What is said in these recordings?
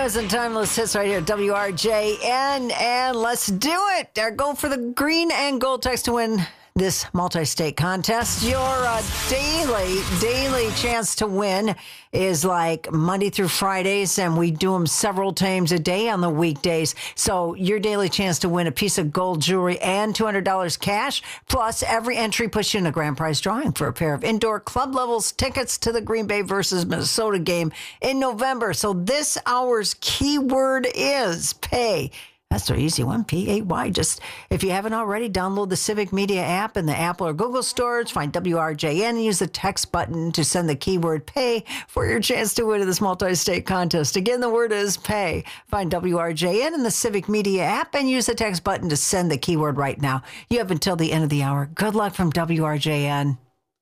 news and timeless hits right here at WRJN. And let's do it. Our goal for the green and gold text to win this multi-state contest. Your daily chance to win is like Monday through Fridays, and we do them several times a day on the weekdays. So your daily chance to win a piece of gold jewelry and $200 cash, plus every entry puts you in a grand prize drawing for a pair of indoor club levels tickets to the Green Bay versus Minnesota game in November. So this hour's keyword is pay. That's an easy one, P-A-Y. Just, if you haven't already, download the Civic Media app in the Apple or Google stores, find WRJN, and use the text button to send the keyword pay for your chance to win in this multi-state contest. Again, the word is pay. Find WRJN in the Civic Media app and use the text button to send the keyword right now. You have until the end of the hour. Good luck from WRJN.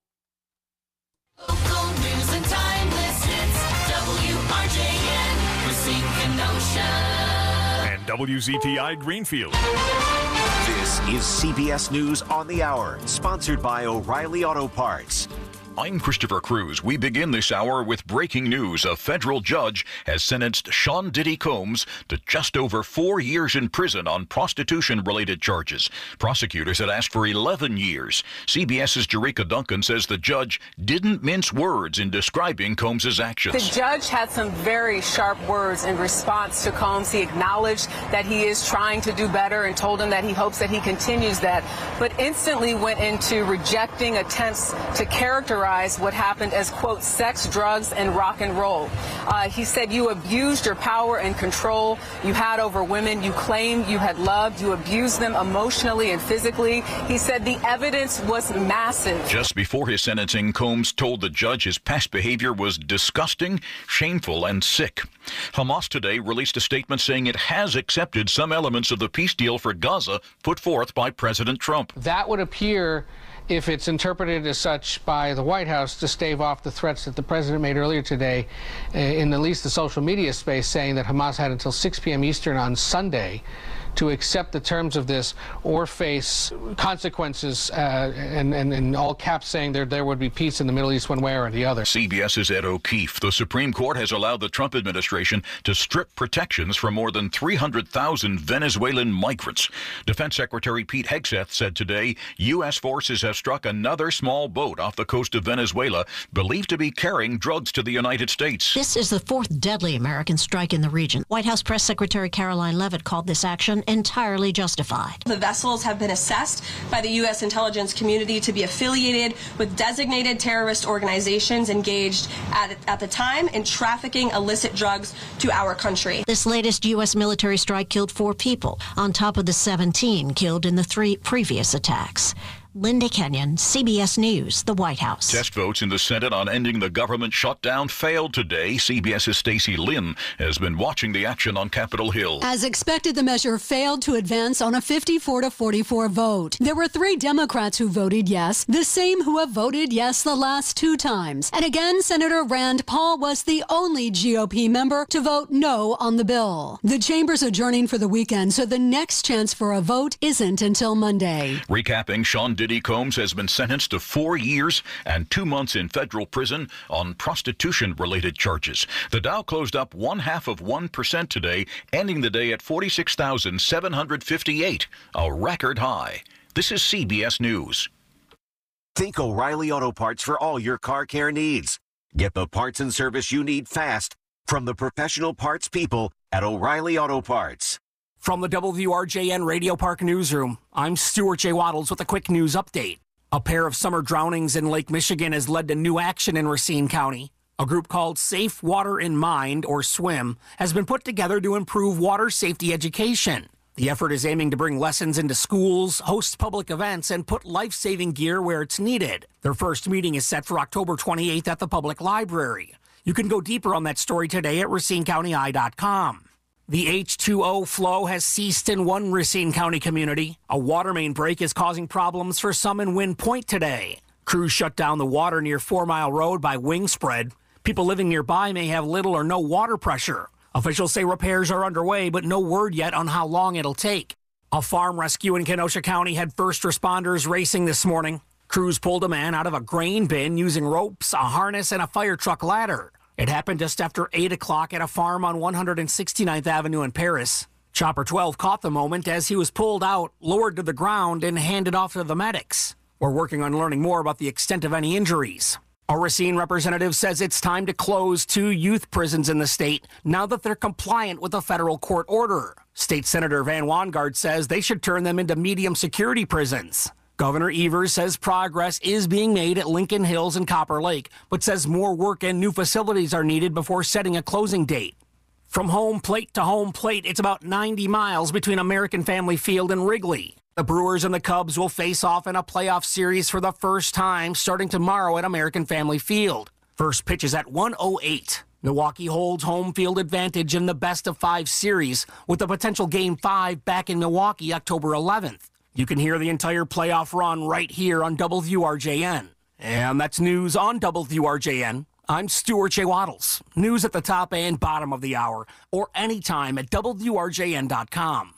Local news and timeless hits, WRJN, Racine, Kenosha. WZTI Greenfield. This is CBS News on the Hour, sponsored by O'Reilly Auto Parts. I'm Christopher Cruz. We begin this hour with breaking news. A federal judge has sentenced Sean Diddy Combs to just over 4 years in prison on prostitution-related charges. Prosecutors had asked for 11 years. CBS's Jerika Duncan says the judge didn't mince words in describing Combs' actions. The judge had some very sharp words in response to Combs. He acknowledged that he is trying to do better and told him that he hopes that he continues that, but instantly went into rejecting attempts to characterize what happened as, quote, sex, drugs, and rock and roll. He said you abused your power and control you had over women you claimed you had loved. You abused them emotionally and physically. He said the evidence was massive. Just before his sentencing, Combs told the judge his past behavior was disgusting, shameful, and sick. Hamas today released a statement saying it has accepted some elements of the peace deal for Gaza put forth by President Trump. That would appear, if it's interpreted as such by the White House, to stave off the threats that the president made earlier today in at least the social media space, saying that Hamas had until 6 p.m. Eastern on Sunday to accept the terms of this or face consequences, and all caps saying there would be peace in the Middle East one way or the other. CBS's Ed O'Keefe. The Supreme Court has allowed the Trump administration to strip protections from more than 300,000 Venezuelan migrants. Defense Secretary Pete Hegseth said today U.S. forces have struck another small boat off the coast of Venezuela, believed to be carrying drugs to the United States. This is the fourth deadly American strike in the region. White House Press Secretary Caroline Leavitt called this action entirely justified. The vessels have been assessed by the U.S. intelligence community to be affiliated with designated terrorist organizations engaged at the time in trafficking illicit drugs to our country. This latest U.S. military strike killed 4 people, on top of the 17 killed in the 3 previous attacks. Linda Kenyon, CBS News, the White House. Test votes in the Senate on ending the government shutdown failed today. CBS's Stacey Lynn has been watching the action on Capitol Hill. As expected, the measure failed to advance on a 54-44 vote. There were 3 Democrats who voted yes, the same who have voted yes the last 2 times. And again, Senator Rand Paul was the only GOP member to vote no on the bill. The chamber's adjourning for the weekend, so the next chance for a vote isn't until Monday. Recapping, Sean Diddy Combs has been sentenced to 4 years and 2 months in federal prison on prostitution-related charges. The Dow closed up 0.5% today, ending the day at 46,758, a record high. This is CBS News. Think O'Reilly Auto Parts for all your car care needs. Get the parts and service you need fast from the professional parts people at O'Reilly Auto Parts. From the WRJN Radio Park Newsroom, I'm Stuart J. Waddles with a quick news update. A pair of summer drownings in Lake Michigan has led to new action in Racine County. A group called Safe Water in Mind, or SWIM, has been put together to improve water safety education. The effort is aiming to bring lessons into schools, host public events, and put life-saving gear where it's needed. Their first meeting is set for October 28th at the public library. You can go deeper on that story today at RacineCountyEye.com. The H2O flow has ceased in one Racine County community. A water main break is causing problems for some in Wind Point today. Crews shut down the water near 4 Mile Road by Wingspread. People living nearby may have little or no water pressure. Officials say repairs are underway, but no word yet on how long it'll take. A farm rescue in Kenosha County had first responders racing this morning. Crews pulled a man out of a grain bin using ropes, a harness, and a fire truck ladder. It happened just after 8 o'clock at a farm on 169th Avenue in Paris. Chopper 12 caught the moment as he was pulled out, lowered to the ground, and handed off to the medics. We're working on learning more about the extent of any injuries. A Racine representative says it's time to close 2 youth prisons in the state now that they're compliant with a federal court order. State Senator Van Wangard says they should turn them into medium security prisons. Governor Evers says progress is being made at Lincoln Hills and Copper Lake, but says more work and new facilities are needed before setting a closing date. From home plate to home plate, it's about 90 miles between American Family Field and Wrigley. The Brewers and the Cubs will face off in a playoff series for the first time starting tomorrow at American Family Field. First pitch is at 1:08. Milwaukee holds home field advantage in the best-of-5 series with a potential Game 5 back in Milwaukee October 11th. You can hear the entire playoff run right here on WRJN. And that's news on WRJN. I'm Stuart J. Waddles. News at the top and bottom of the hour, or anytime at WRJN.com.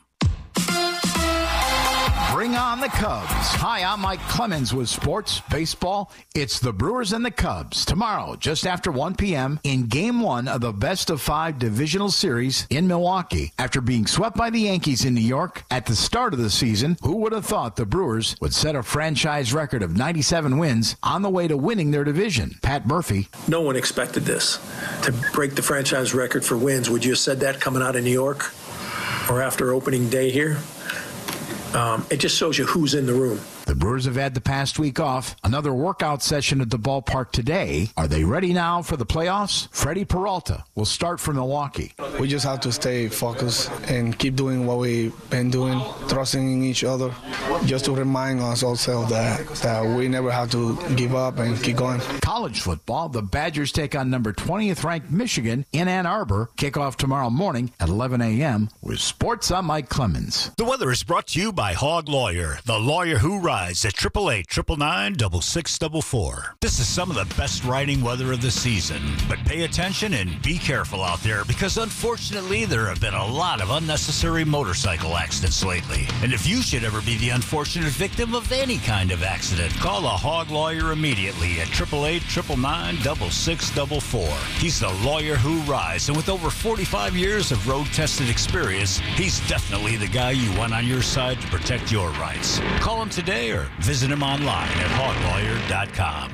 Bring on the Cubs. Hi, I'm Mike Clemens with Sports Baseball. It's the Brewers and the Cubs tomorrow, just after 1 p.m. in Game 1 of the best-of-5 divisional series in Milwaukee. After being swept by the Yankees in New York at the start of the season, who would have thought the Brewers would set a franchise record of 97 wins on the way to winning their division? Pat Murphy. No one expected this, to break the franchise record for wins. Would you have said that coming out of New York or after opening day here? It just shows you who's in the room. The Brewers have had the past week off. Another workout session at the ballpark today. Are they ready now for the playoffs? Freddie Peralta will start for Milwaukee. We just have to stay focused and keep doing what we've been doing, trusting in each other, just to remind us also that we never have to give up and keep going. College football, the Badgers take on number 20th ranked Michigan in Ann Arbor. Kickoff tomorrow morning at 11 a.m. with Sports. I'm Mike Clemens. The weather is brought to you by Hog Lawyer, the lawyer who rides at 888-999-6644. This is some of the best riding weather of the season, but pay attention and be careful out there because unfortunately there have been a lot of unnecessary motorcycle accidents lately. And if you should ever be the unfortunate victim of any kind of accident, call a Hog Lawyer immediately at 888-999-6644. He's the lawyer who rides, and with over 45 years of road-tested experience, he's definitely the guy you want on your side to protect your rights. Call him today or visit him online at hoglawyer.com.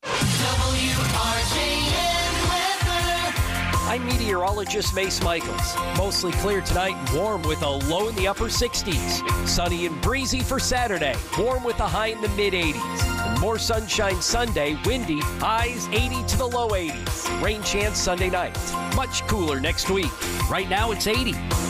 WRJN weather. I'm meteorologist Mace Michaels. Mostly clear tonight and warm with a low in the upper 60s. Sunny and breezy for Saturday. Warm with a high in the mid-80s. And more sunshine Sunday, windy, highs 80 to the low 80s. Rain chance Sunday night. Much cooler next week. Right now it's 80.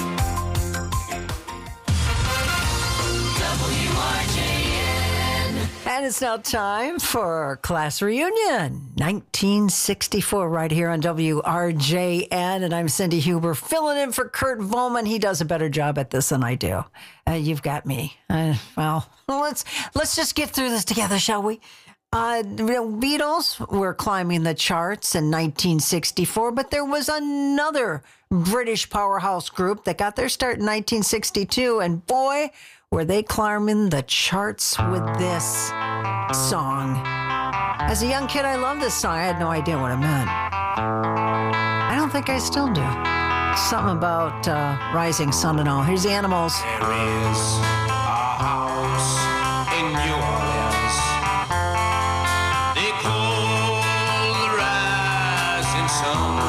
And it's now time for Class Reunion 1964 right here on WRJN. And I'm Cindy Huber filling in for Kurt Volman. He does a better job at this than I do. You've got me. Well, let's just get through this together, shall we? Beatles were climbing the charts in 1964, but there was another British powerhouse group that got their start in 1962. And boy, were they climbing the charts with this song. As a young kid, I loved this song. I had no idea what it meant. I don't think I still do. Something about rising sun and all. Here's the Animals. There is a house in New Orleans. They call the rising sun.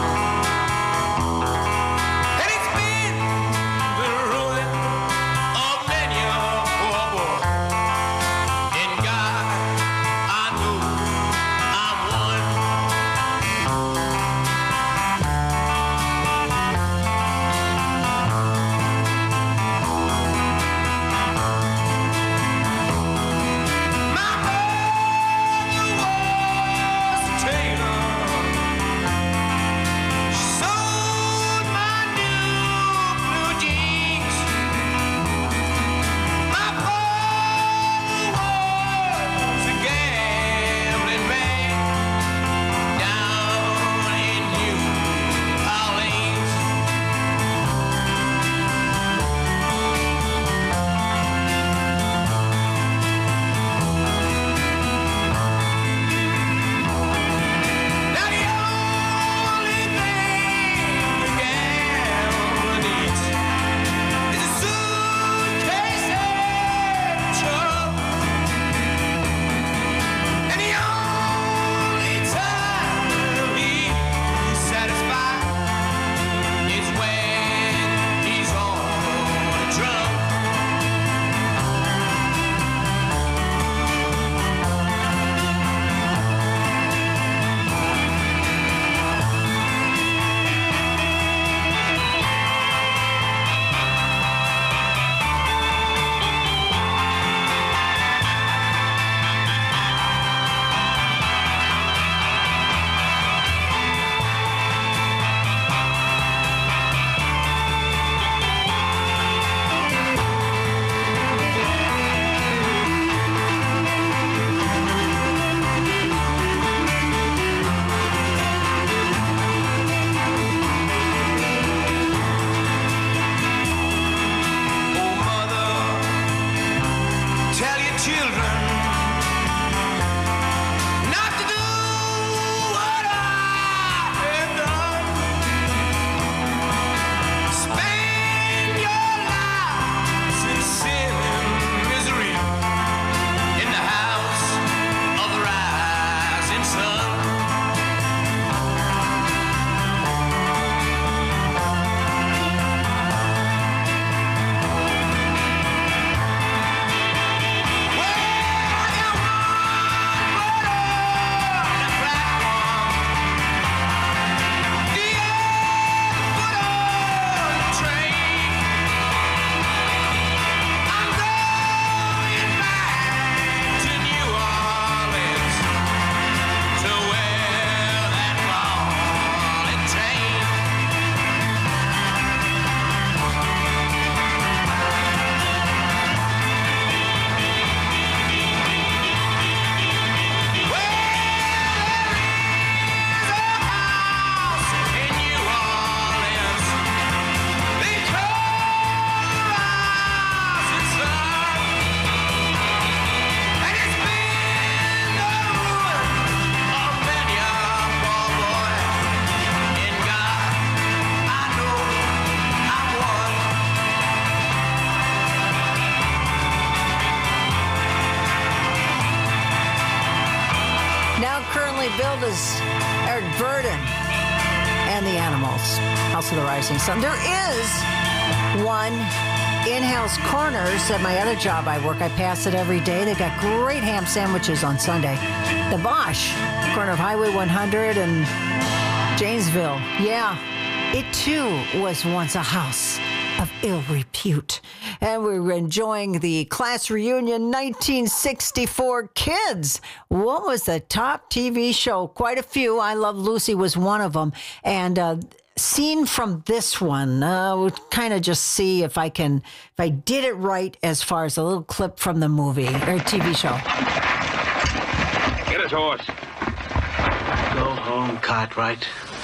only billed as Eric Burden and the Animals, House of the Rising Sun. There is one in-house Corners at my other job I work. I pass it every day. They got great ham sandwiches on Sunday. The Bosch, corner of Highway 100 and Janesville. Yeah, it too was once a house of ill repute. And we were enjoying the class reunion 1964 Kids. What was the top TV show? Quite a few. I Love Lucy was one of them. And scene from this one, we'll kind of just see if I did it right as far as a little clip from the movie or TV show. Get his horse. Go home, Cartwright.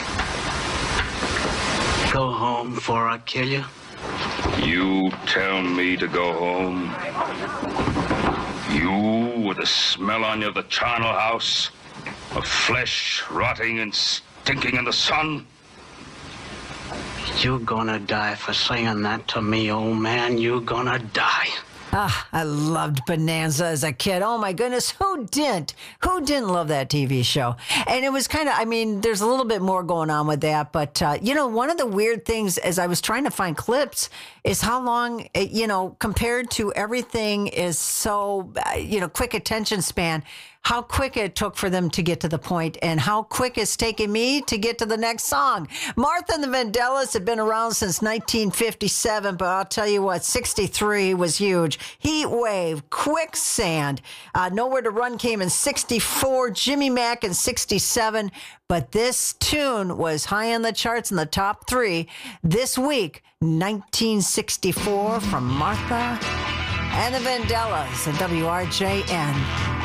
Go home before I kill you. You tell me to go home? You with the smell on you of the charnel house, of flesh rotting and stinking in the sun? You're gonna die for saying that to me, old man. You're gonna die. I loved Bonanza as a kid. Oh, my goodness. Who didn't? Who didn't love that TV show? And it was kind of, there's a little bit more going on with that. But, one of the weird things as I was trying to find clips is how long, compared to everything is so, quick attention span, how quick it took for them to get to the point and how quick it's taken me to get to the next song. Martha and the Vandellas have been around since 1957, but I'll tell you what, 63 was huge. Heat Wave, Quicksand, Nowhere to Run came in 64, Jimmy Mack in 67, but this tune was high on the charts in the top 3 this week, 1964 from Martha and the Vandellas at WRJN.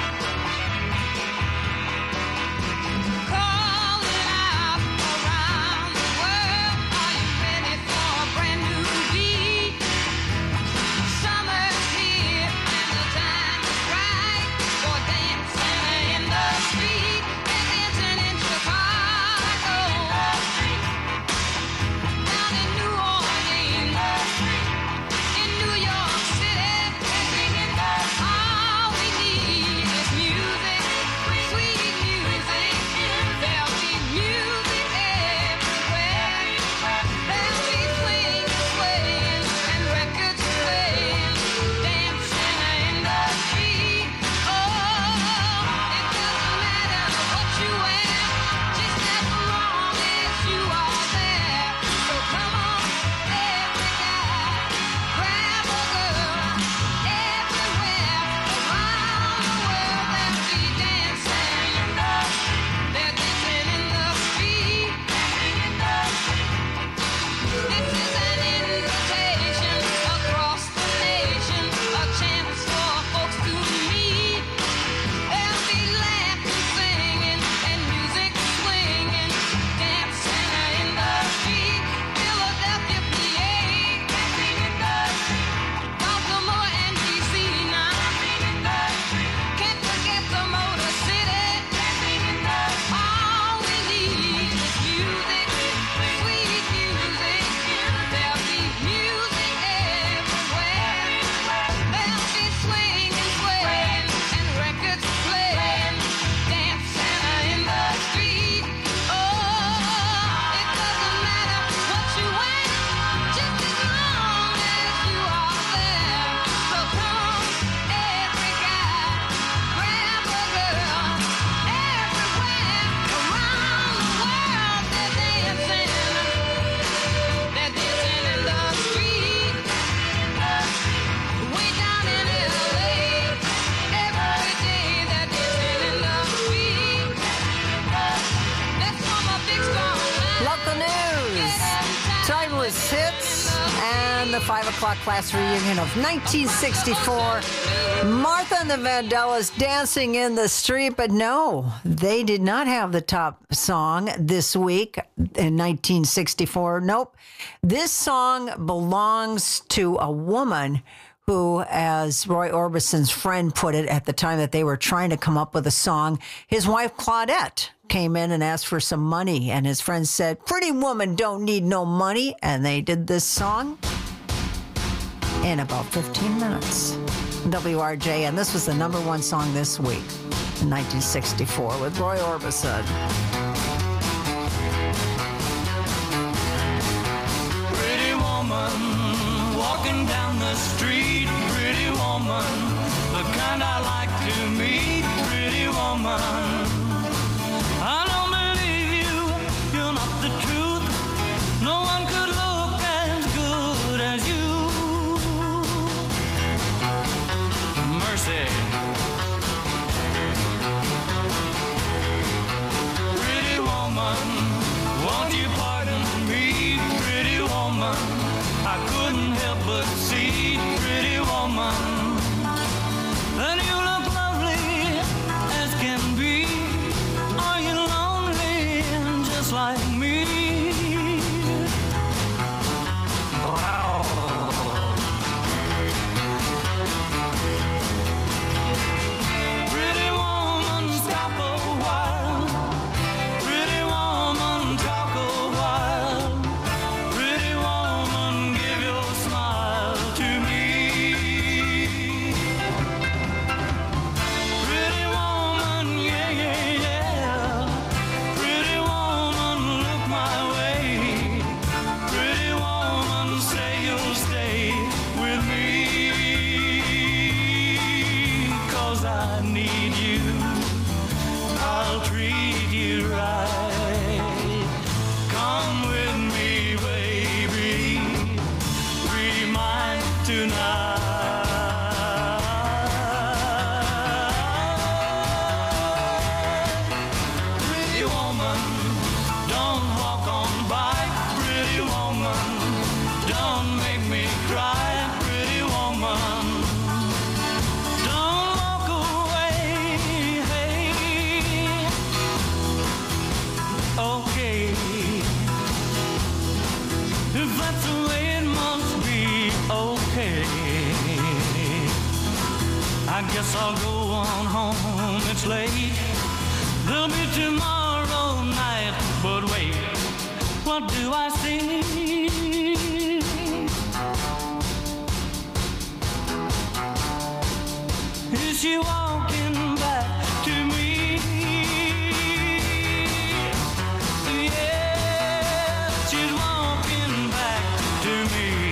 Hits and the 5 o'clock class reunion of 1964. Martha and the Vandellas dancing in the street, but no, they did not have the top song this week in 1964. Nope. This song belongs to a woman who, as Roy Orbison's friend put it at the time that they were trying to come up with a song, his wife Claudette came in and asked for some money, and his friend said, "Pretty woman don't need no money," and they did this song in about 15 minutes. WRJN. This was the number one song this week in 1964 with Roy Orbison. Pretty woman walking down the street. Pretty woman, the kind I like to meet. Pretty woman, I don't believe you. You're not the truth. No one could look as good as you. Mercy. Pretty woman, won't you pardon me? Pretty woman, I couldn't help but see. Pretty woman, and you look lovely as can be. Are you lonely just like me? Wow. Pretty woman, stop a while. Pretty woman, talk a while. Pretty woman, give your smile to me. Pretty woman, yeah, yeah, yeah. Pretty woman, look my way. Pretty woman, say you'll stay with me. 'Cause I need you. I'll treat you right. Come with me, baby. Be mine tonight. Pretty woman, don't walk on by. Pretty woman, don't make me cry. Pretty woman, don't walk away. Hey. Okay, if that's the way it must be, okay. I guess I'll go on home, it's late. There'll be tomorrow night, but wait, what do I see? Is she walking back to me? Yeah, she's walking back to me.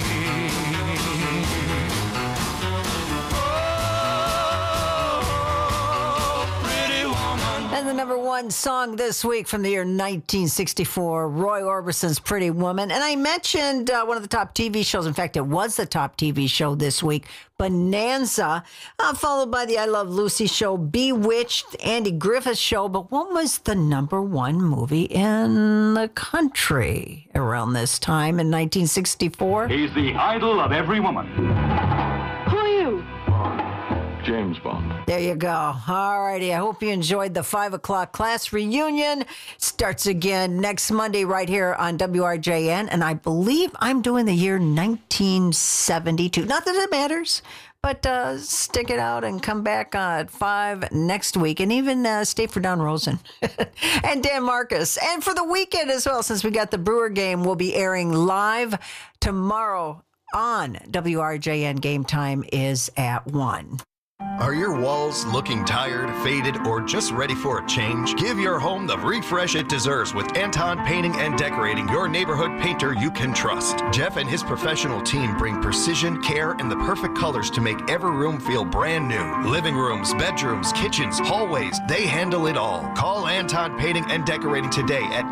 Oh, pretty woman. And the number one song this week from the year 1964, Roy Orbison's Pretty Woman. And I mentioned one of the top TV shows. In fact, it was the top TV show this week, Bonanza, followed by the I Love Lucy show, Bewitched, Andy Griffith show. But what was the number one movie in the country around this time in 1964? He's the idol of every woman. Who are you? James Bond. There you go. All righty. I hope you enjoyed the 5 o'clock class reunion. Starts again next Monday right here on WRJN. And I believe I'm doing the year 1972. Not that it matters, but stick it out and come back at 5 next week. And even stay for Don Rosen and Dan Marcus. And for the weekend as well, since we got the Brewer game, we'll be airing live tomorrow on WRJN. Game time is at 1. Are your walls looking tired, faded, or just ready for a change? Give your home the refresh it deserves with Anton Painting and Decorating, your neighborhood painter you can trust. Jeff and his professional team bring precision, care, and the perfect colors to make every room feel brand new. Living rooms, bedrooms, kitchens, hallways, they handle it all. Call Anton Painting and Decorating today at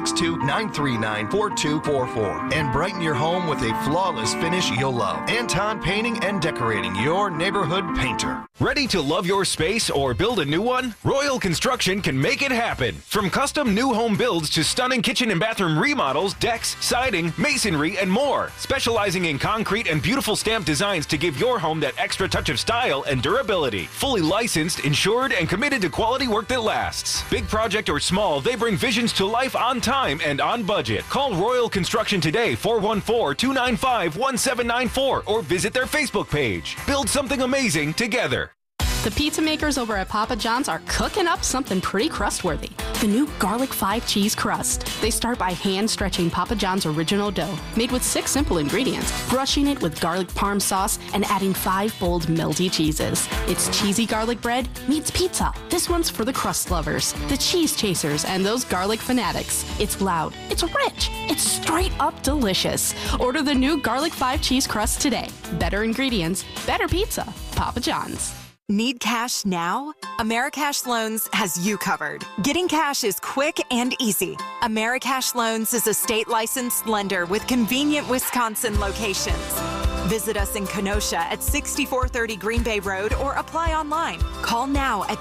262-939-4244 and brighten your home with a flawless finish you'll love. Anton Painting and Decorating, your neighborhood painter. Ready to love your space or build a new one? Royal Construction can make it happen. From custom new home builds to stunning kitchen and bathroom remodels, decks, siding, masonry, and more. Specializing in concrete and beautiful stamped designs to give your home that extra touch of style and durability. Fully licensed, insured, and committed to quality work that lasts. Big project or small, they bring visions to life on time and on budget. Call Royal Construction today, 414-295-1794, or visit their Facebook page. Build something amazing together. The pizza makers over at Papa John's are cooking up something pretty crustworthy. the new Garlic 5 Cheese Crust. They start by hand-stretching Papa John's original dough, made with 6 simple ingredients, brushing it with garlic parm sauce, and adding 5 bold melty cheeses. It's cheesy garlic bread meets pizza. This one's for the crust lovers, the cheese chasers, and those garlic fanatics. It's loud, it's rich, it's straight up delicious. Order the new Garlic 5 Cheese Crust today. Better ingredients, better pizza. Papa John's. Need cash now? Americash Loans has you covered. Getting cash is quick and easy. Americash Loans is a state-licensed lender with convenient Wisconsin locations. Visit us in Kenosha at 6430 Green Bay Road or apply online. Call now at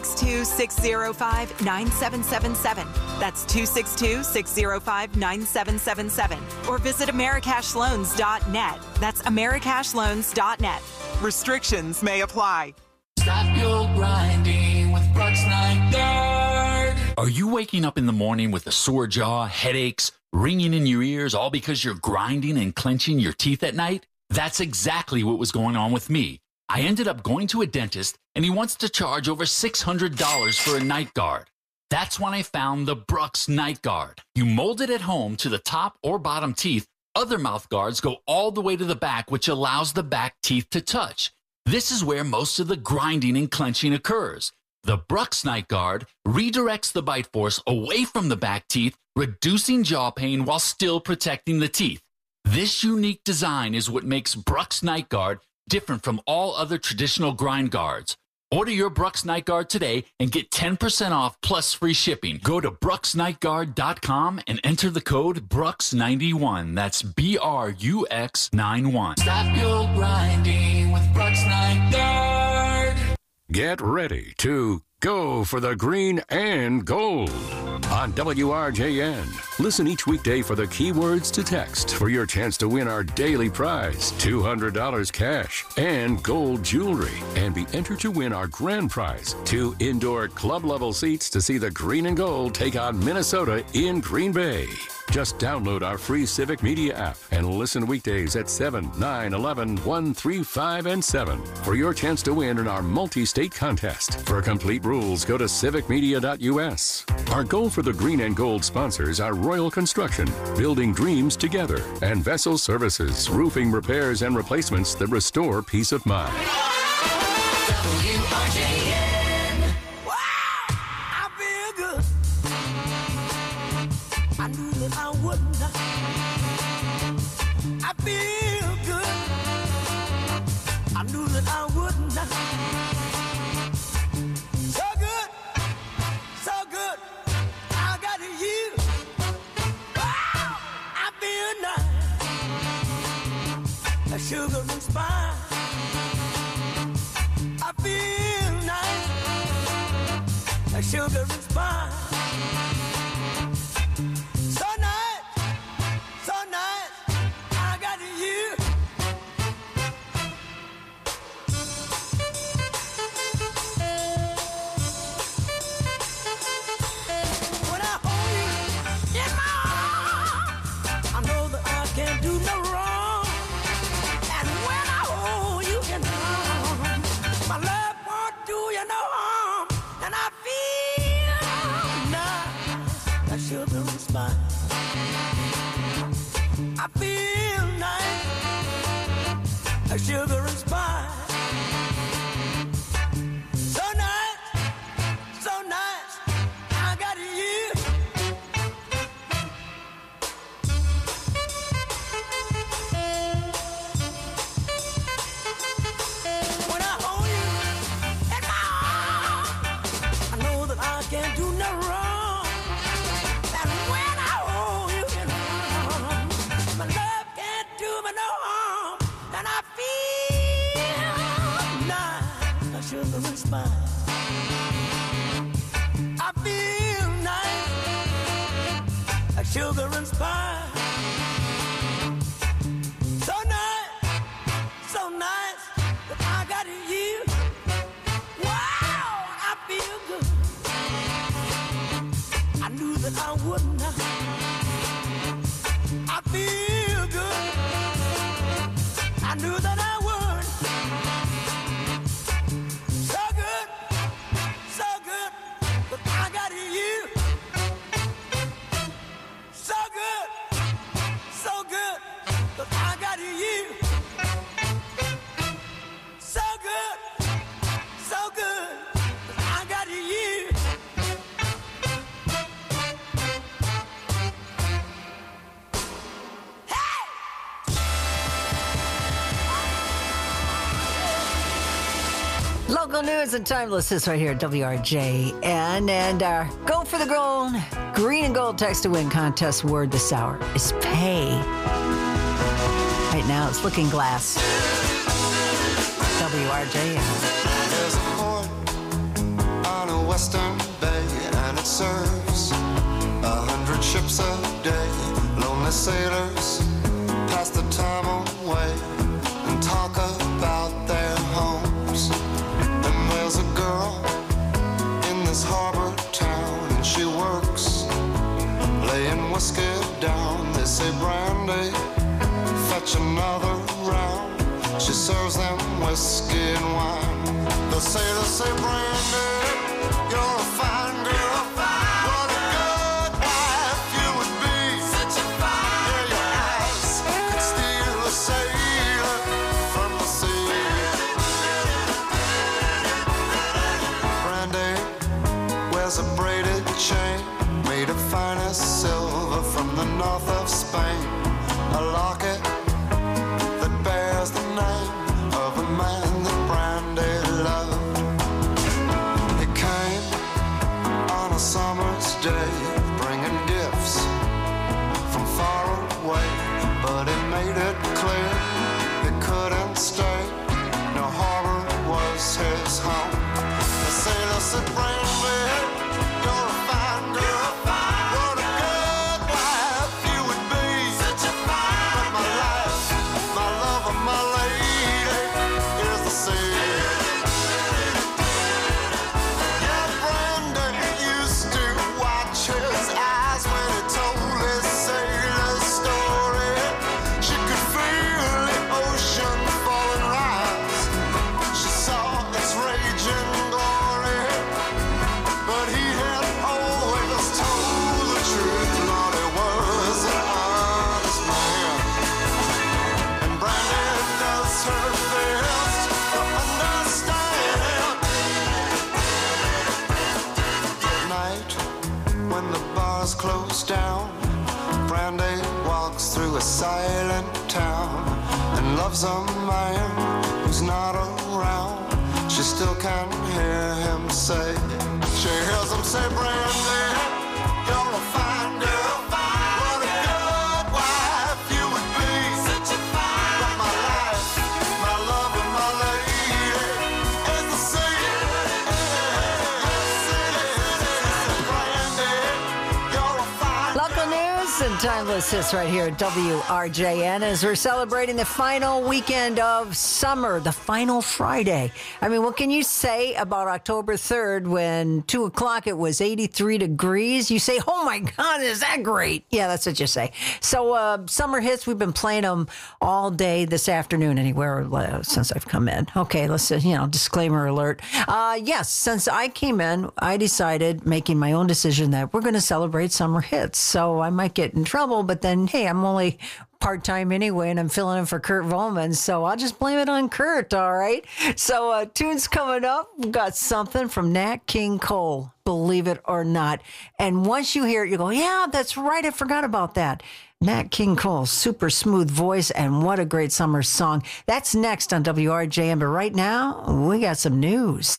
262-605-9777. That's 262-605-9777. Or visit americashloans.net. That's americashloans.net. Restrictions may apply. Stop your grinding with Brooks Night Guard. Are you waking up in the morning with a sore jaw, headaches, ringing in your ears, all because you're grinding and clenching your teeth at night? That's exactly what was going on with me. I ended up going to a dentist, and he wants to charge over $600 for a night guard. That's when I found the Brooks Night Guard. You mold it at home to the top or bottom teeth. Other mouth guards go all the way to the back, which allows the back teeth to touch. This is where most of the grinding and clenching occurs. The Brooks Night Guard redirects the bite force away from the back teeth, reducing jaw pain while still protecting the teeth. This unique design is what makes Brooks Night Guard different from all other traditional grind guards. Order your Brooks Night Guard today and get 10% off plus free shipping. Go to brooksnightguard.com and enter the code BROOKS91. That's BRUX91. Stop your grinding with Brooks Night Guard. Get ready to go for the green and gold on WRJN. Listen each weekday for the keywords to text for your chance to win our daily prize, $200 cash and gold jewelry, and be entered to win our grand prize, 2 indoor club-level seats to see the green and gold take on Minnesota in Green Bay. Just download our free Civic Media app and listen weekdays at 7, 9, 11, 1, 3, 5, and 7 for your chance to win in our multi-state contest. For complete rules, go to civicmedia.us. Our goal for the green and gold sponsors are Royal Construction, building dreams together, and Vessel Services, roofing repairs and replacements that restore peace of mind. WRJN. Wow, I feel good. I knew that I wouldn't. I feel good. I knew that I wouldn't. So good, so good. I got you. Wow, I feel nice. A sugar and spice. I feel nice. A sugar and spice. So nice, so nice. I got you. When I hold you in my arms, I know that I can't do no wrong. And when I hold you in my arms, my love won't do you no harm. And I feel nice, that sugar and spice. I feel nice, that sugar and spice. So nice, so nice. I got you. When I hold you in my arms, I know that I can't do no wrong. And when I hold you in my arms, my love can't do me no harm. And I feel nice, like sugar and spice. I feel nice, like sugar and spice. So nice, so nice that I got you. Wow, I feel good. I knew that I wouldn't. I feel good. I knew that I would. So good, but I got you. news and timeless is right here at WRJN. And our Go for the Gold, Green and Gold Text to Win contest word this hour is pay. Right now it's Looking Glass. WRJN. There's a port on a western bay, and it serves 100 ships a day. Lonely sailors pass the time away and talk about their homes. And there's a girl in this harbor town, and she works laying whiskey down. They say, Brandy, fetch another round. She serves them whiskey and wine. They say, Brandy, you're a fine girl. What a good wife you would be. Such a fine. Yeah, your eyes could steal a sailor from the sea. Brandy wears a braided chain made of finest silver from the north of Spain. A locket that bears the name of a man that Brandy loved. He came on a summer's day, bringing gifts from far away, but he made it clear he couldn't stay. No harbor was his home. The sailor said, Brandy, you're a fine girl. What a good wife you would be. Such a fine. But my life, my love, and my lady is the sea. Yeah, Brandy used to watch his eyes when he told his sailor story. She could feel the ocean fall and rise. She saw its raging glory, but he had always told the truth. Lord, he was an honest man, and Brandy does her best to understand. At night, when the bars close down, Brandy walks through a silent town and loves a man who's not around. She still can hear him say, she hears him say, Brandy, you're a fine girl. What a good wife you would be. Such a fine. But my life, my love, and my lady is the sea. Brandy, you're a fine. Local news and timeless hits right here at WRJN as we're celebrating the final weekend of summer, the final Friday. I mean, what can you say about October 3rd when 2 o'clock it was 83 degrees? You say, oh my God, is that great? Yeah, that's what you say. So summer hits, we've been playing them all day this afternoon anywhere since I've come in. Okay, let's, disclaimer alert. Yes, since I came in, I decided, making my own decision, that we're going to celebrate summer hits. So I might get in trouble, but then, hey, I'm only part-time anyway, and I'm filling in for Kurt Volman, so I'll just blame it on Kurt, all right? So tunes coming up, we've got something from Nat King Cole, believe it or not. And once you hear it, you go, yeah, that's right, I forgot about that. Nat King Cole, super smooth voice, and what a great summer song. That's next on WRJM, but right now, we got some news.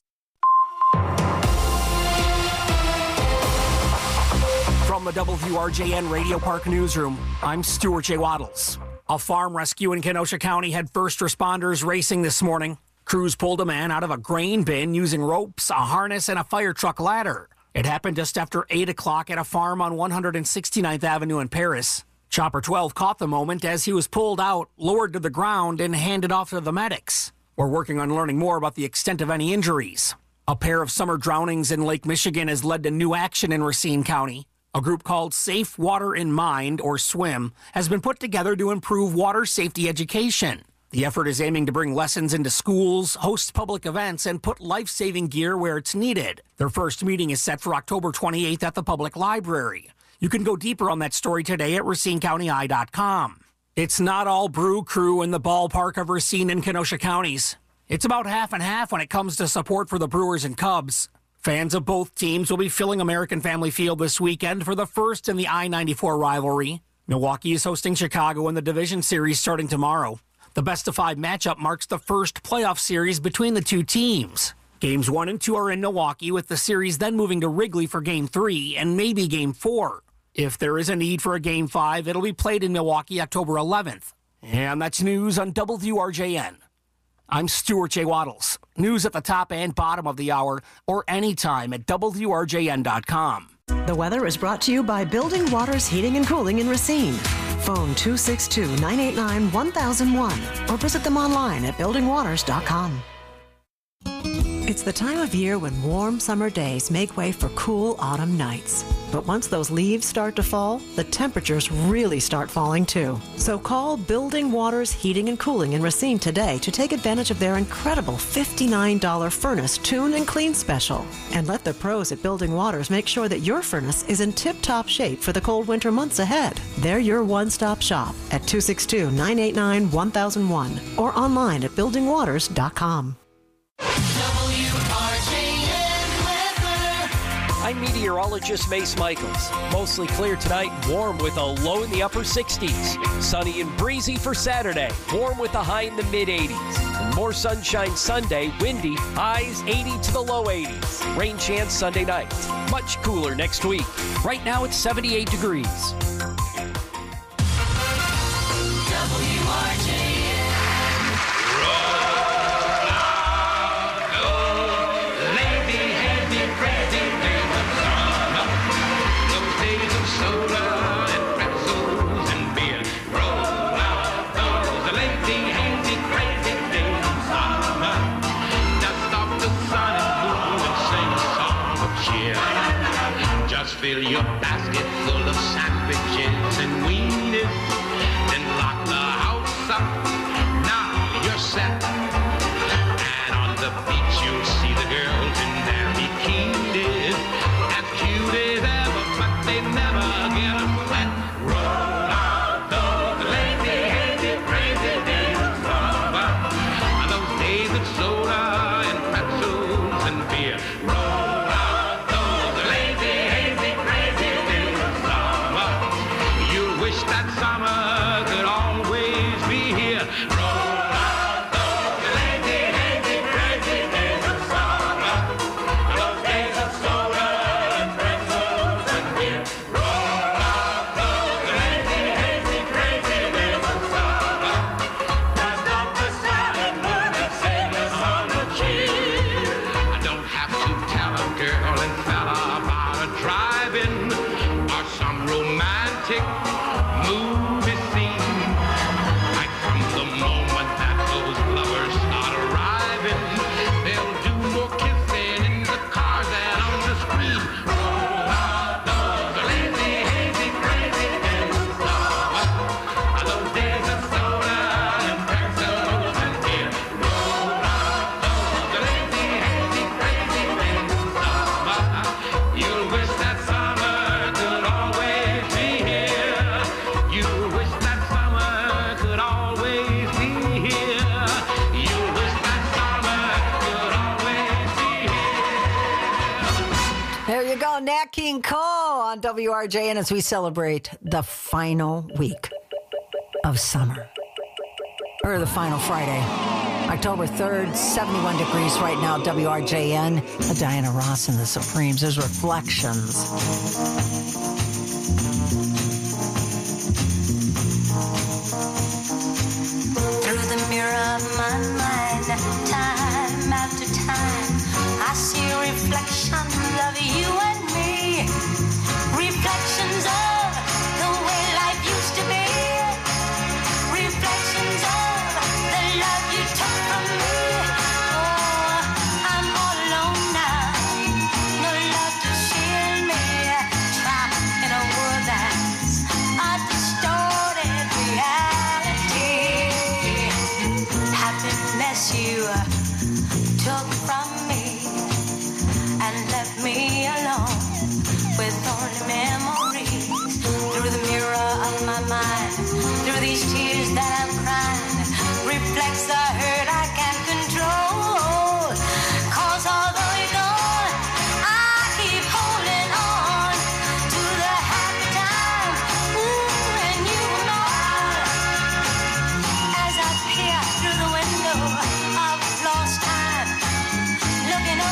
From the WRJN Radio Park Newsroom, I'm Stuart J. Waddles. A farm rescue in Kenosha County had first responders racing this morning. Crews pulled a man out of a grain bin using ropes, a harness, and a fire truck ladder. It happened just after 8 o'clock at a farm on 169th Avenue in Paris. Chopper 12 caught the moment as he was pulled out, lowered to the ground, and handed off to the medics. We're working on learning more about the extent of any injuries. A pair of summer drownings in Lake Michigan has led to new action in Racine County. A group called Safe Water in Mind, or SWIM, has been put together to improve water safety education. The effort is aiming to bring lessons into schools, host public events, and put life-saving gear where it's needed. Their first meeting is set for October 28th at the public library. You can go deeper on that story today at RacineCountyEye.com. It's not all Brew Crew in the ballpark of Racine and Kenosha counties. It's about half and half when it comes to support for the Brewers and Cubs. Fans of both teams will be filling American Family Field this weekend for the first in the I-94 rivalry. Milwaukee is hosting Chicago in the Division Series starting tomorrow. The best-of-5 matchup marks the first playoff series between the two teams. Games 1 and 2 are in Milwaukee, with the series then moving to Wrigley for Game 3 and maybe Game 4. If there is a need for a Game 5, it'll be played in Milwaukee October 11th. And that's news on WRJN. I'm Stuart J. Waddles. News at the top and bottom of the hour or anytime at WRJN.com. The weather is brought to you by Building Waters Heating and Cooling in Racine. Phone 262-989-1001 or visit them online at buildingwaters.com. It's the time of year when warm summer days make way for cool autumn nights. But once those leaves start to fall, the temperatures really start falling too. So call Building Waters Heating and Cooling in Racine today to take advantage of their incredible $59 furnace tune and clean special. And let the pros at Building Waters make sure that your furnace is in tip-top shape for the cold winter months ahead. They're your one-stop shop at 262-989-1001 or online at buildingwaters.com. I'm meteorologist Mace Michaels. Mostly clear tonight and warm with a low in the upper 60s. Sunny and breezy for Saturday. Warm with a high in the mid-80s. And more sunshine Sunday, windy, highs 80 to the low 80s. Rain chance Sunday night. Much cooler next week. Right now it's 78 degrees. Fill your basket full of sandwiches and wieners, then lock the house up. Now you're set. And on the beach you'll see the girls in their bikinis, as cute as ever, but they never get wet. Roll out those lazy, hazy, crazy days of summer, those days of soda and pretzels and beer. Roll out those lazy, that summer could always be here. Roll out those lazy, hazy, crazy days of summer, those days of soda and pretzels and beer. Roll out those lazy, hazy, crazy days of summer. Dust off the silent moon and sing a song of cheer. I don't have to tell a girl and fella about a drive-in or some romantic movie scene. Like from the moment that those lovers start arriving, they'll do more kissing in the cars than on the screen. Roll out those lazy, hazy, crazy days of summer, those days of soda and pretzels and beer. Roll out those lazy, hazy, crazy days of summer. You'll wish that summer could always be here. You wish that summer could always be here. You wish that summer could always be here. There you go, Nat King Cole on WRJN as we celebrate the final week of summer. Or the final Friday. October 3rd, 71 degrees right now, WRJN. Diana Ross and the Supremes. There's Reflections. Through the mirror of my mind, time after time, I see reflections of you and me. Reflections of the way life used to be. Reflections of the love you took from me. Oh, I'm all alone now. No love to shield me. Trapped in a world that's a distorted reality. Happiness you took from me and left me alone with only memories. Through the mirror of my mind, through these tears that I'm crying, reflects the hurt I can't control. 'Cause although you're gone, I keep holding on to the happy times. Ooh, and you were mine. As I peer through the window of lost time, looking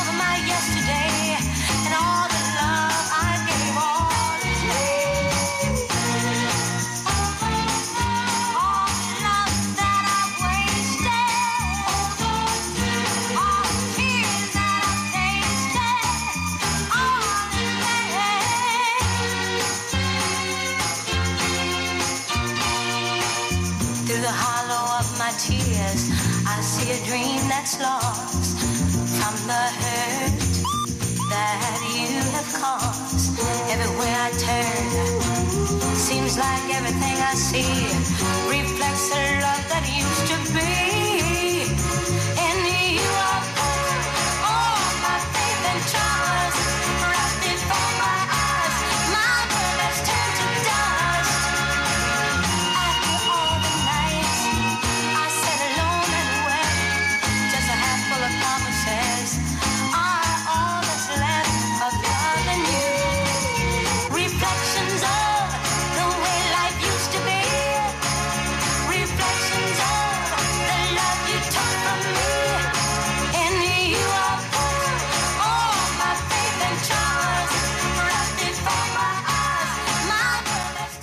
dream that's lost from the hurt that you have caused. Everywhere I turn, seems like everything I see reflects the love that used to be. In you I put all my faith and trust, wrapped before my eyes. My world has turned to dust. After all the nights I sat alone and wept, just a handful of promises are all that's left of love and you. Reflections of the way life used to be. Reflections of the love you took from me. In you I put all my faith and trust, wrapped before my eyes. My world has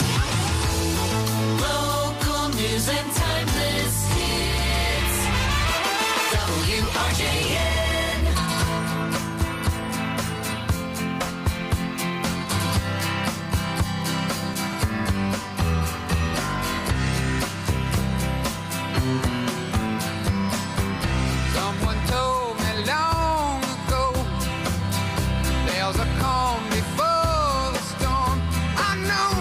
Local news and timeless hits. WRJN. Someone told me long ago there's a calm before the storm. I know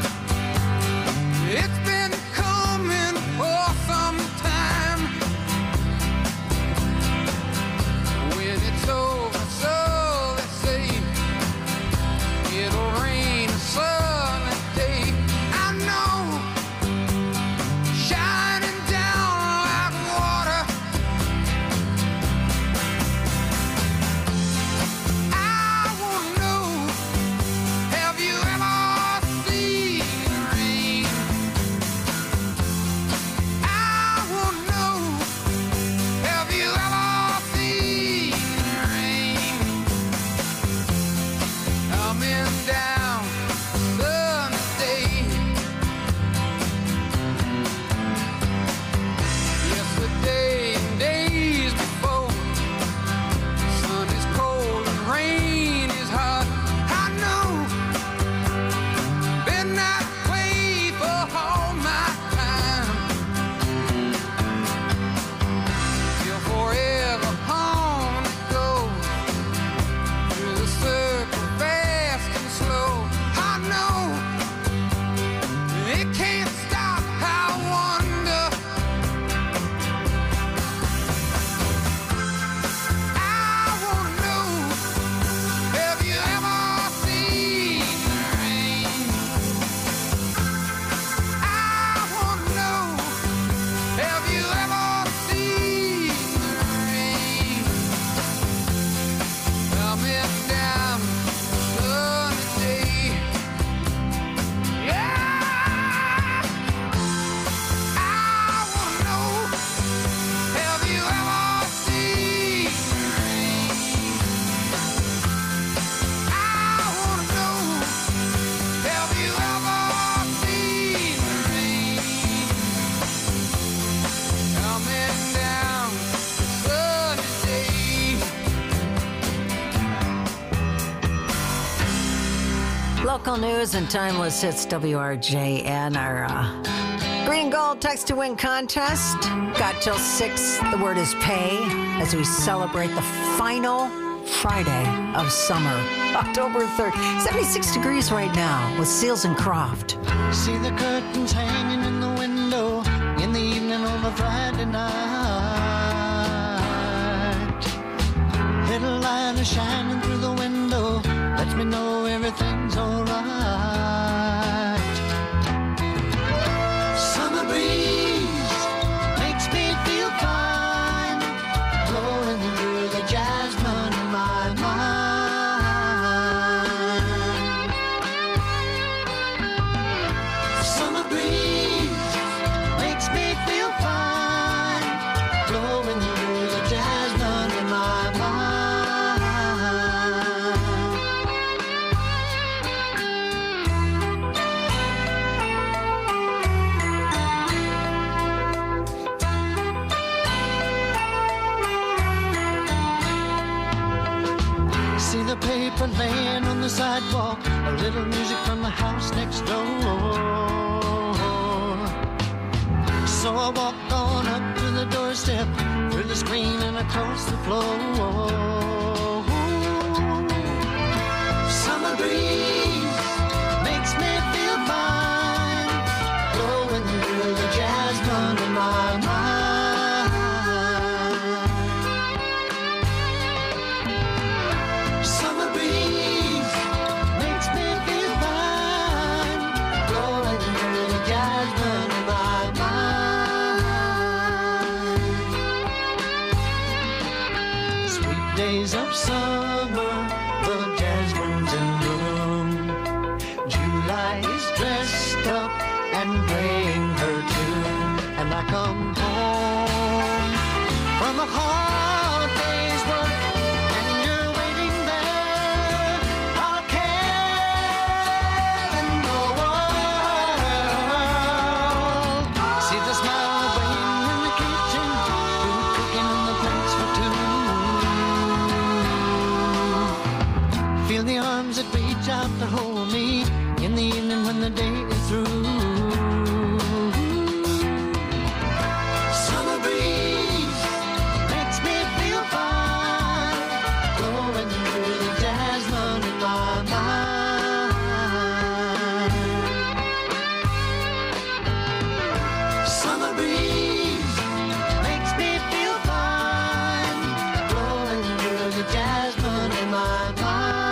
it's been coming for some time. When it's over, so they say it'll rain a sunny day. I know, shining down like water. I wanna know, have you ever seen rain? I wanna know, have you ever seen rain? Coming down sunny day. Yesterday and days before, sun is cold and rain is hot. I know, been that way for all my time. You're forever on the go, through the circle fast and slow. I know, it can't stop. I wonder, I wanna know, have you ever seen rain? I wanna know, have you ever seen rain? Coming down sunny day. Yeah, I wanna know, have you ever seen rain? I wanna know, have you ever seen rain? Coming down sunny day. Local news and timeless hits. WRJN. Our green and gold text to win contest. Got till 6. The word is pay as we celebrate the final Friday of summer, October 3rd. 76 degrees right now with Seals and Croft. See the curtains hanging in the window in the evening on a Friday night. Little light is shining through the window, lets me know everything's alright. Summer breeze makes me feel fine, blowing through the jasmine in my mind. Summer breeze makes me feel fine, blowing through the jasmine in my mind. See the paper laying on the sidewalk, a little music from the house next door. So I walk on up to the the doorstep, through the screen and across the floor. Summer breeze makes me feel fine, blowing through the jasmine in my mind. Summer breeze makes me feel fine, blowing through the jasmine in my mind. Sweet days of summer, the jasmine's in bloom. July is dressed up and playing her tune. And I come home from a hard day's work, and you're waiting there, all care in the world. See the smile waiting in the kitchen, food cooking in the plates for two. Feel the arms that reach out to hold me in the evening when the day is through. Summer breeze makes me feel fine, blowing through the jasmine in my mind. Summer breeze makes me feel fine, blowing through the jasmine in my mind.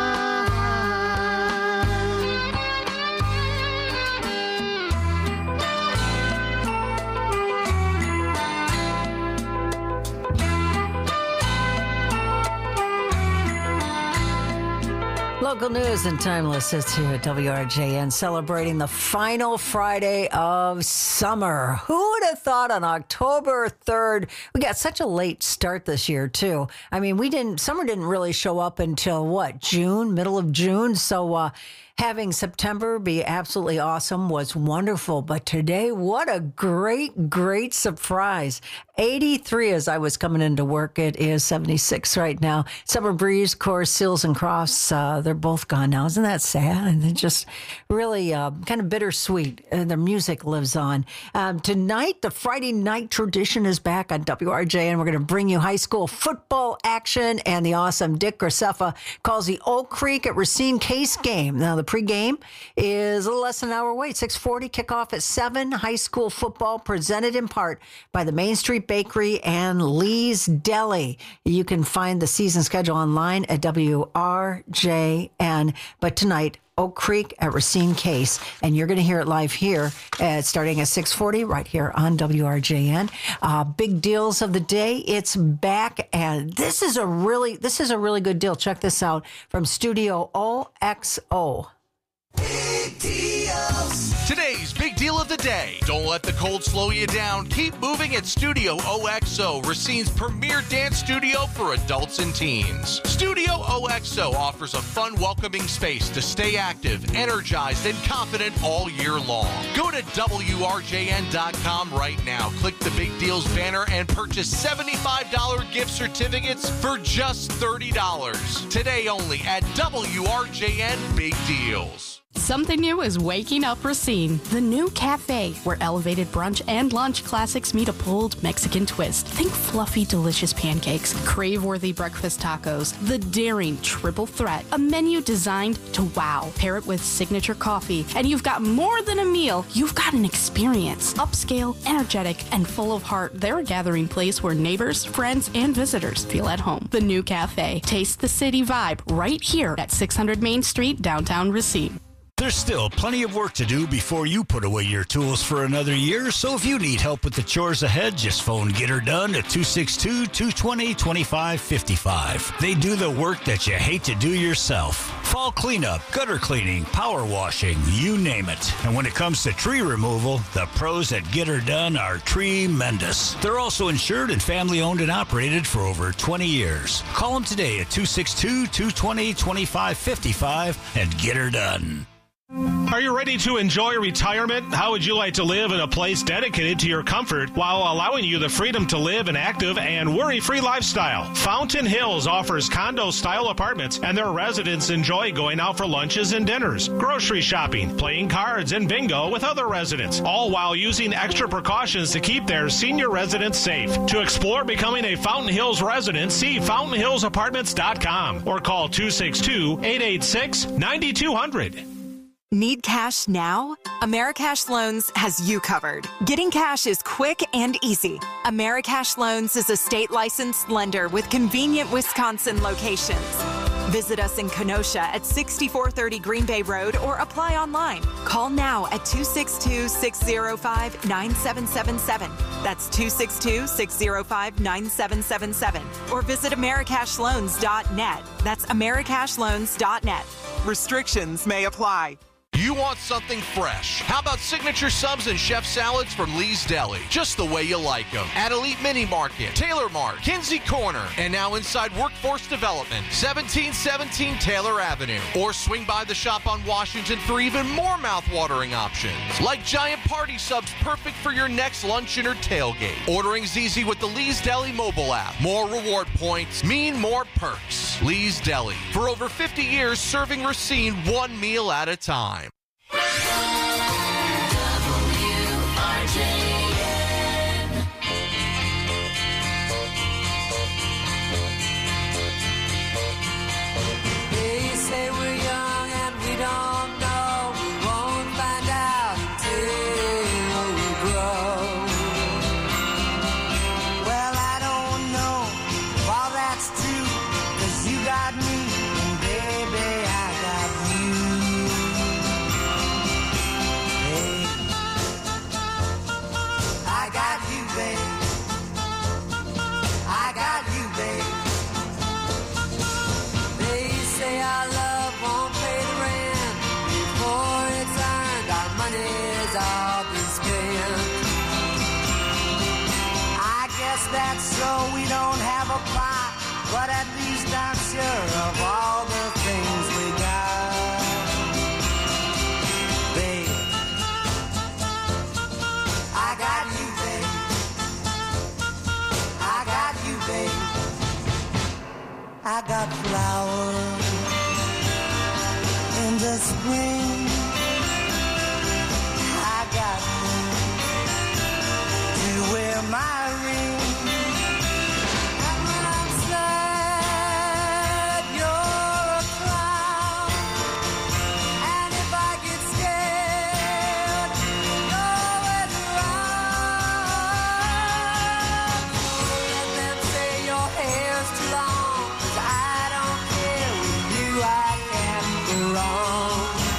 Local news and timeless is here at WRJN, celebrating the final Friday of summer. Who would have thought on October 3rd? We got such a late start this year, too. I mean, summer didn't really show up until June, middle of June. So, having September be absolutely awesome was wonderful. But today, what a great, great surprise. 83 as I was coming into work. It is 76 right now. Summer breeze, of course, Seals and Crofts, they're both gone now. Isn't that sad? And they're just really kind of bittersweet. Their music lives on. Tonight, the Friday night tradition is back on WRJN. We're going to bring you high school football action, and the awesome Dick Graceffa calls the Oak Creek at Racine Case game. Now, the pregame is a little less than an hour away. 6:40, kickoff at 7. High school football presented in part by the Main Street Bakery and Lee's Deli. You can find the season schedule online at WRJN. But tonight, Oak Creek at Racine Case, and you're going to hear it live here starting at 6:40 right here on WRJN. Big deals of the day. It's back, and this is a really good deal. Check this out from Studio OXO. Today's big deal of the day. Don't let the cold slow you down. Keep moving at Studio OXO, Racine's premier dance studio for adults and teens. Studio OXO offers a fun, welcoming space to stay active, energized, and confident all year long. Go to WRJN.com right now. Click the Big Deals banner and purchase $75 gift certificates for just $30. Today only at WRJN Big Deals. Something new is waking up Racine, the new cafe where elevated brunch and lunch classics meet a bold Mexican twist. Think fluffy, delicious pancakes, crave-worthy breakfast tacos, the daring triple threat, a menu designed to wow. Pair it with signature coffee, and you've got more than a meal. You've got an experience. Upscale, energetic, and full of heart, they're a gathering place where neighbors, friends, and visitors feel at home. The new cafe. Taste the city vibe right here at 600 Main Street, downtown Racine. There's still plenty of work to do before you put away your tools for another year, so if you need help with the chores ahead, just phone Get Her Done at 262-220-2555. They do the work that you hate to do yourself. Fall cleanup, gutter cleaning, power washing, you name it. And when it comes to tree removal, the pros at Get Her Done are tremendous. They're also insured and family owned and operated for over 20 years. Call them today at 262-220-2555 and Get Her Done. Are you ready to enjoy retirement? How would you like to live in a place dedicated to your comfort while allowing you the freedom to live an active and worry-free lifestyle? Fountain Hills offers condo-style apartments, and their residents enjoy going out for lunches and dinners, grocery shopping, playing cards, and bingo with other residents, all while using extra precautions to keep their senior residents safe. To explore becoming a Fountain Hills resident, see fountainhillsapartments.com or call 262-886-9200. Need cash now? Americash Loans has you covered. Getting cash is quick and easy. Americash Loans is a state licensed lender with convenient Wisconsin locations. Visit us in Kenosha at 6430 Green Bay Road or apply online. Call now at 262-605-9777. That's 262-605-9777. Or visit americashloans.net. That's americashloans.net. Restrictions may apply. You want something fresh? How about signature subs and chef salads from Lee's Deli? Just the way you like them. At Elite Mini Market, Taylor Mart, Kinsey Corner, and now inside Workforce Development, 1717 Taylor Avenue. Or swing by the shop on Washington for even more mouth-watering options. Like giant party subs perfect for your next luncheon or tailgate. Ordering's easy with the Lee's Deli mobile app. More reward points mean more perks. Lee's Deli. For over 50 years, serving Racine one meal at a time. They say we're young and we don't know. We won't find out until we grow. Well, I don't know if all that's true, 'cause you got me, and baby, I got you. Hey, I got you, babe. I got you, babe. They say our love won't pay the rent before it's earned. Our money's all been spent. I guess that's so we don't have a plot, but at least I'm sure of all the things we got. Babe, I got you, babe. I got you, babe. I got flowers in the spring. I got you to wear my ring. And when I'm sad, you're a clown. And if I get scared, you're always around. Let them say your hair's too long, 'cause I don't care. With you I can't go wrong.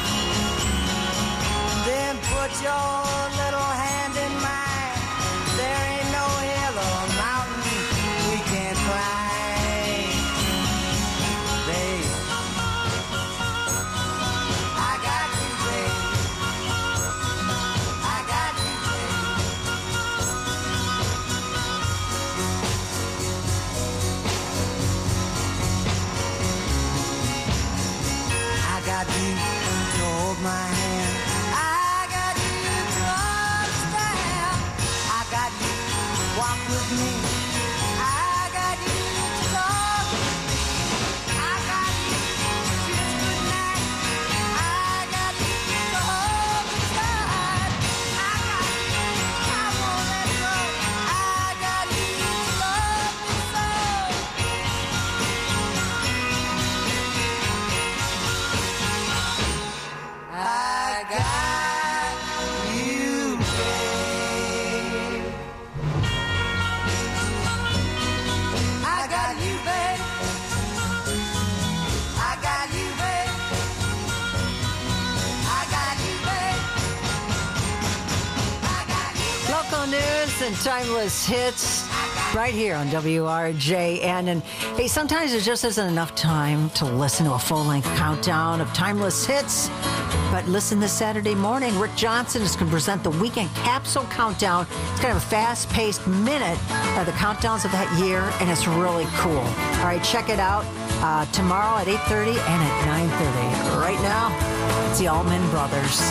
Then put your little hand in mine. There ain't no hill or mountain we can't climb. Babe, I got you, babe. I got you, babe. I got you to hold my hand. I got you to understand. I got you to walk with me. I got you to talk. I got you to kiss goodnight. I got you to hold me tight. I got you, I won't let go. I got you to love me so. I got you, babe. I got you, babe. I got you, babe. I got you, babe. Local news and timeless hits right here on WRJN. And hey, sometimes there just isn't enough time to listen to a full-length countdown of timeless hits. But listen this Saturday morning, Rick Johnson is going to present the Weekend Capsule Countdown. It's kind of a fast-paced minute of the countdowns of that year, and it's really cool. All right, check it out tomorrow at 8:30 and at 9:30. Right now, It's the Allman Brothers.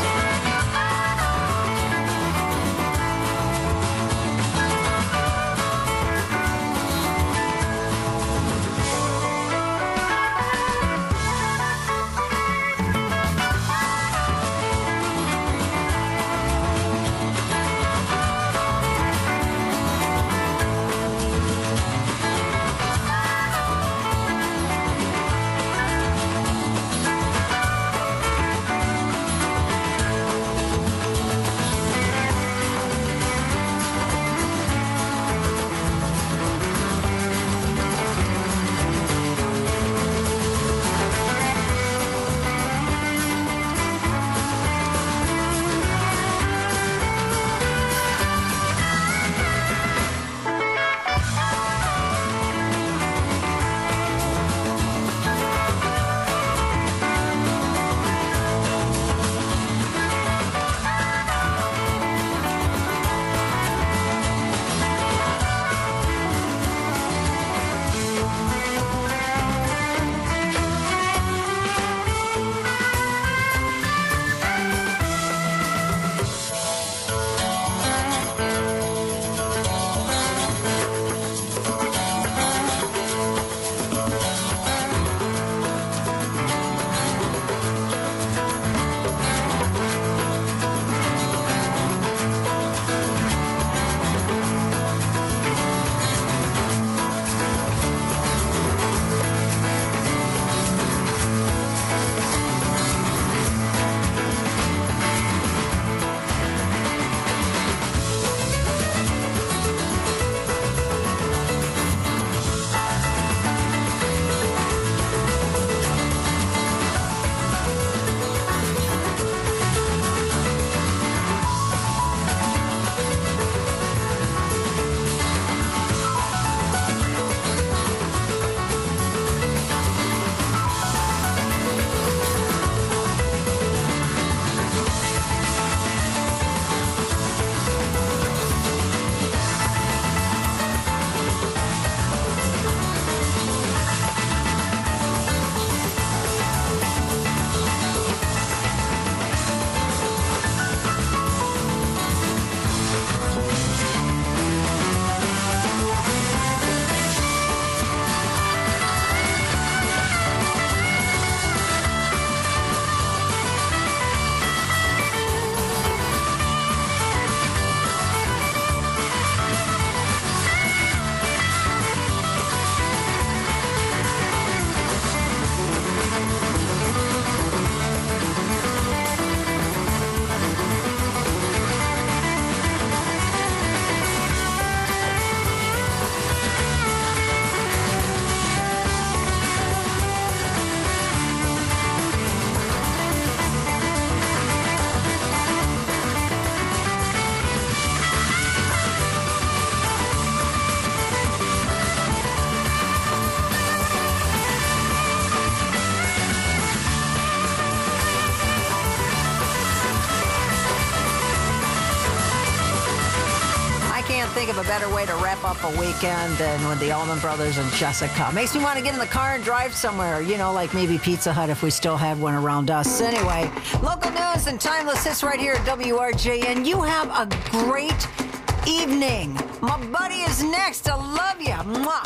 Think of a better way to wrap up a weekend than with the Allman Brothers and Jessica. Makes me want to get in the car and drive somewhere, you know, like maybe Pizza Hut if we still had one around us. Anyway, local news and timeless hits right here at WRJN. You have a great evening. My buddy is next. I love you. Mwah.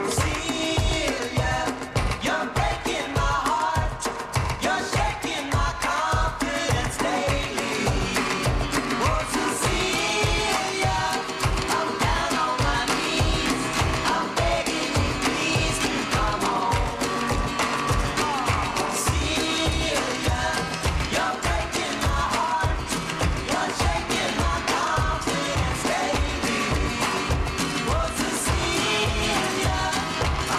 You're breaking my heart. You're shaking my confidence daily. Oh, Cecilia, I'm down on my knees. I'm begging you, please, to come home. Cecilia, you're breaking my heart. You're shaking my confidence daily. Oh, Cecilia,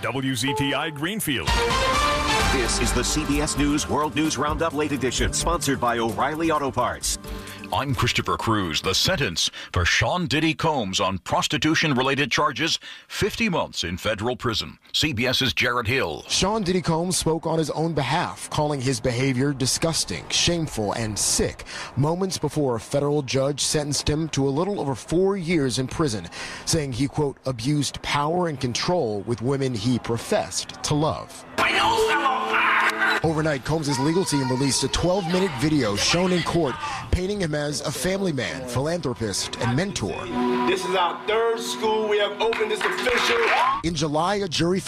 WZTI Greenfield. This is the CBS News World News Roundup Late Edition, sponsored by O'Reilly Auto Parts. I'm Christopher Cruz. The sentence for Sean Diddy Combs on prostitution-related charges, 50 months in federal prison. CBS's Jared Hill. Sean Diddy Combs spoke on his own behalf, calling his behavior disgusting, shameful, and sick, moments before a federal judge sentenced him to a little over 4 years in prison, saying he, quote, abused power and control with women he professed to love. Overnight, Combs' legal team released a 12-minute video shown in court, painting him as a family man, philanthropist, and mentor. This is our third school we have opened. It's official. In July, a jury